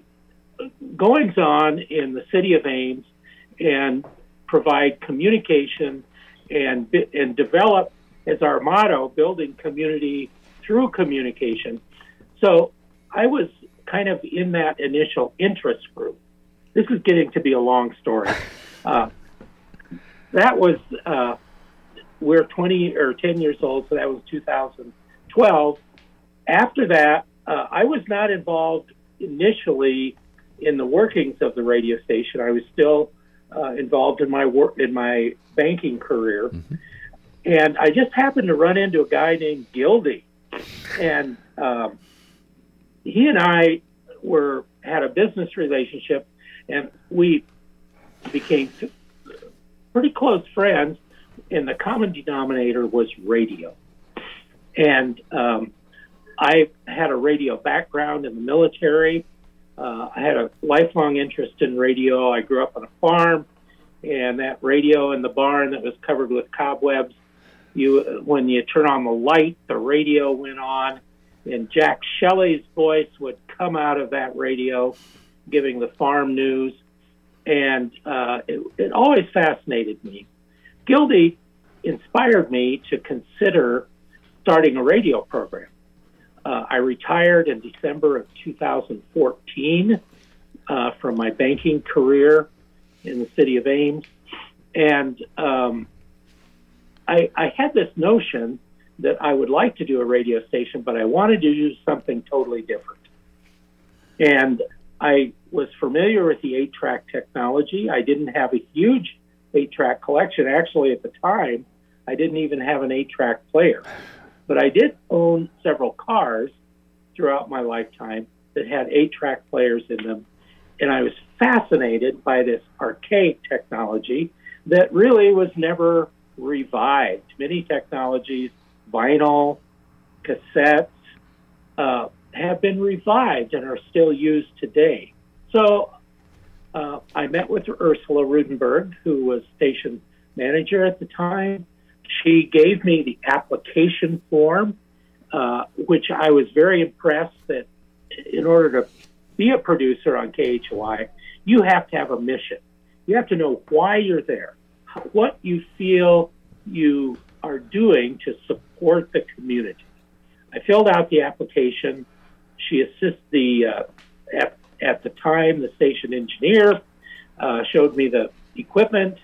Speaker 10: goings-on in the city of Ames and provide communication and and develop, as our motto, building community through communication. So I was kind of in that initial interest group. This is getting to be a long story. Uh, that was, uh, we're twenty or ten years old, so that was two thousand twelve. After that, uh, I was not involved initially in the workings of the radio station. I was still uh, involved in my work, in my banking career. Mm-hmm. And I just happened to run into a guy named Gildy. And um, he and I were had a business relationship, and we became pretty close friends, and the common denominator was radio. And um, I had a radio background in the military. Uh, I had a lifelong interest in radio. I grew up on a farm, and that radio in the barn that was covered with cobwebs, you when you turn on the light, the radio went on, and Jack Shelley's voice would come out of that radio, giving the farm news, and uh, it, it always fascinated me. Gildy inspired me to consider starting a radio program. Uh, I retired in December of two thousand fourteen uh, from my banking career in the city of Ames, and um, I, I had this notion that I would like to do a radio station, but I wanted to do something totally different. And I was familiar with the eight-track technology. I didn't have a huge eight-track collection. Actually, at the time, I didn't even have an eight-track player. But I did own several cars throughout my lifetime that had eight-track players in them. And I was fascinated by this archaic technology that really was never revived. Many technologies, vinyl, cassettes, uh, have been revived and are still used today. So uh, I met with Ursula Rudenberg, who was station manager at the time. She gave me the application form, uh, which I was very impressed that in order to be a producer on K H O I, you have to have a mission. You have to know why you're there, what you feel you are doing to support the community. I filled out the application. She assists the, uh, at, at the time, the station engineer, uh, showed me the equipment.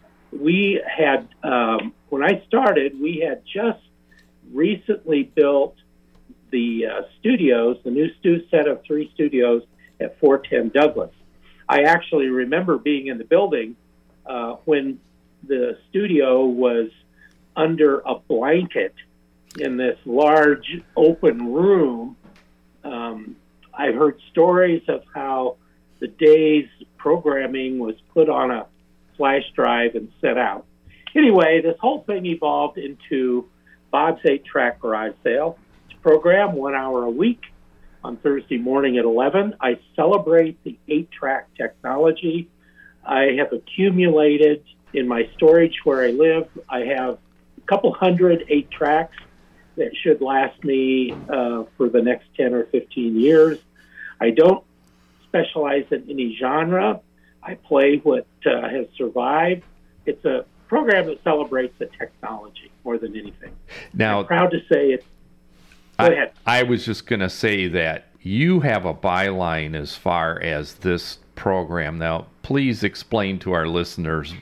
Speaker 10: We had, um, when I started, we had just recently built the uh, studios, the new stu- set of three studios at four ten Douglas. I actually remember being in the building uh, when the studio was under a blanket in this large open room. Um, I heard stories of how the day's programming was put on a flash drive and set out. Anyway, this whole thing evolved into Bob's eight-track garage sale. It's a program, one hour a week on Thursday morning at eleven. I celebrate the eight-track technology. I have accumulated in my storage where I live. I have a couple hundred eight-tracks that should last me uh, for the next ten or fifteen years. I don't specialize in any genre. I play what uh, has survived. It's a program that celebrates the technology more than anything.
Speaker 2: Now,
Speaker 10: I'm proud to say it's. Go
Speaker 2: I,
Speaker 10: ahead.
Speaker 2: I was just going to say that you have a byline as far as this program. Now, please explain to our listeners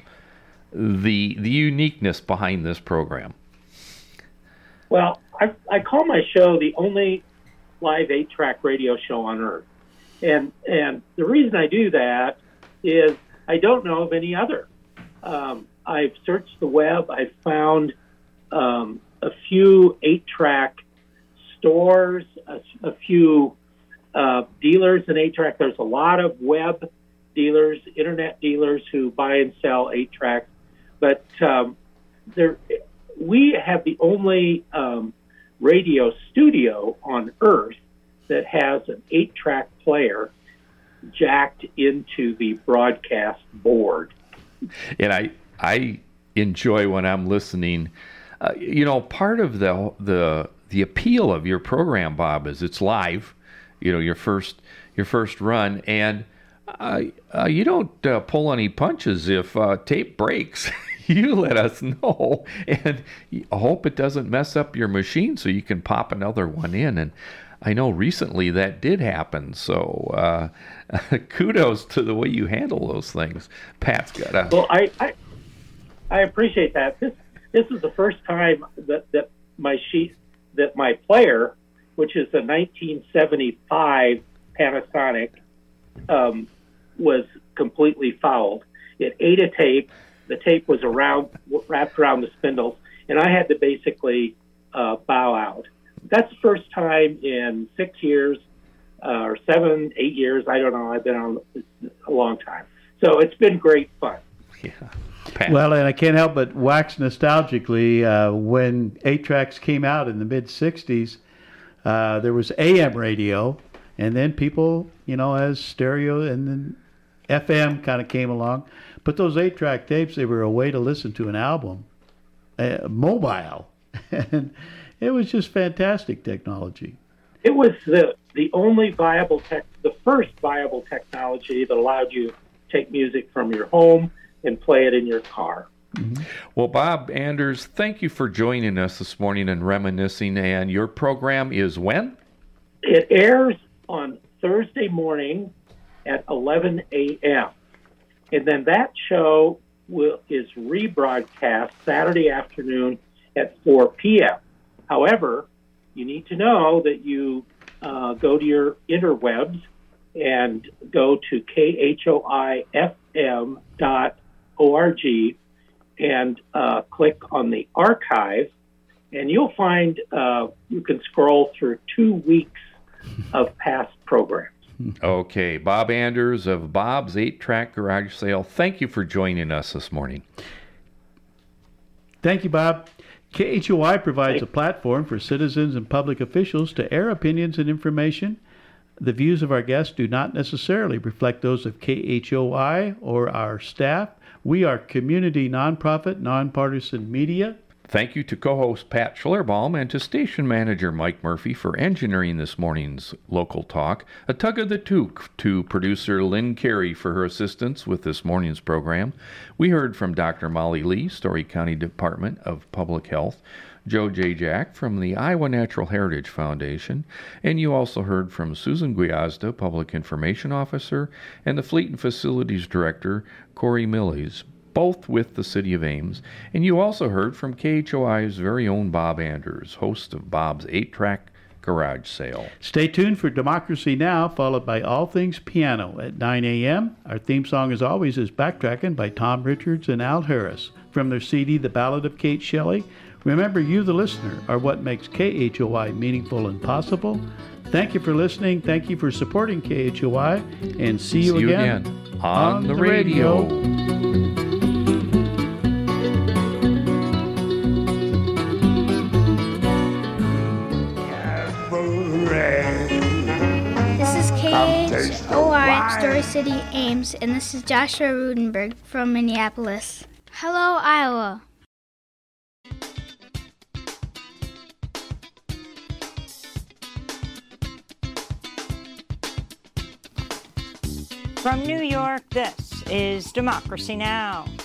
Speaker 2: the the uniqueness behind this program.
Speaker 10: Well, I, I call my show the only live eight-track radio show on earth. And and the reason I do that is I don't know of any other. Um, I've searched the web. I've found um, a few eight-track stores, a, a few uh, dealers in eight-track. There's a lot of web dealers, internet dealers who buy and sell eight-tracks. But um, there, we have the only um, radio studio on earth that has an eight-track player jacked into the broadcast board.
Speaker 2: And I I enjoy when I'm listening. Uh, you know, part of the the the appeal of your program, Bob, is it's live. You know, your first your first run, and uh, uh, you don't uh, pull any punches if uh, tape breaks. You let us know, and I hope it doesn't mess up your machine so you can pop another one in. And I know recently that did happen, so uh, kudos to the way you handle those things. Pat's got a...
Speaker 10: Well, I, I I appreciate that. This this is the first time that, that my sheet, that my player, which is a nineteen seventy-five Panasonic, um, was completely fouled. It ate a tape. The tape was around, wrapped around the spindles, and I had to basically uh, bow out. That's the first time in six years uh, or seven, eight years. I don't know. I've been on a long time. So it's been great fun.
Speaker 2: Yeah.
Speaker 3: Well, and I can't help but wax nostalgically uh, when eight tracks came out in the mid sixties. Uh, there was A M radio, and then people, you know, as stereo, and then F M kind of came along. But those eight-track tapes, they were a way to listen to an album, uh, mobile. And it was just fantastic technology.
Speaker 10: It was the the only viable tech, the first viable technology that allowed you to take music from your home and play it in your car.
Speaker 2: Mm-hmm. Well, Bob Anders, thank you for joining us this morning and reminiscing. And your program is when?
Speaker 10: It airs on Thursday morning at eleven a.m. And then that show will is rebroadcast Saturday afternoon at four p.m. However, you need to know that you uh, go to your interwebs and go to K H O I F M dot org and uh, click on the archive, and you'll find uh, you can scroll through two weeks of past programs.
Speaker 2: Okay, Bob Anders of Bob's eight-Track Garage Sale, thank you for joining us this morning.
Speaker 3: Thank you, Bob. K H O I provides a platform for citizens and public officials to air opinions and information. The views of our guests do not necessarily reflect those of K H O I or our staff. We are community nonprofit, nonpartisan media.
Speaker 2: Thank you to co-host Pat Schillerbaum and to station manager Mike Murphy for engineering this morning's local talk. A tug of the toque to producer Lynn Carey for her assistance with this morning's program. We heard from Doctor Molly Lee, Story County Department of Public Health, Joe J. Jack from the Iowa Natural Heritage Foundation, and you also heard from Susan Guiazda, Public Information Officer, and the Fleet and Facilities Director, Corey Millies, both with the City of Ames. And you also heard from K H O I's very own Bob Anders, host of Bob's eight-Track Garage Sale.
Speaker 3: Stay tuned for Democracy Now!, followed by All Things Piano at nine a.m. Our theme song, as always, is Backtrackin' by Tom Richards and Al Harris from their C D, The Ballad of Kate Shelley. Remember, you, the listener, are what makes K H O I meaningful and possible. Thank you for listening. Thank you for supporting K H O I. And see you,
Speaker 2: see you
Speaker 3: again,
Speaker 2: again on, on the, the radio. radio.
Speaker 11: K H O I Story City, Ames, and this is Joshua Rudenberg from Minneapolis. Hello, Iowa.
Speaker 12: From New York, this is Democracy Now!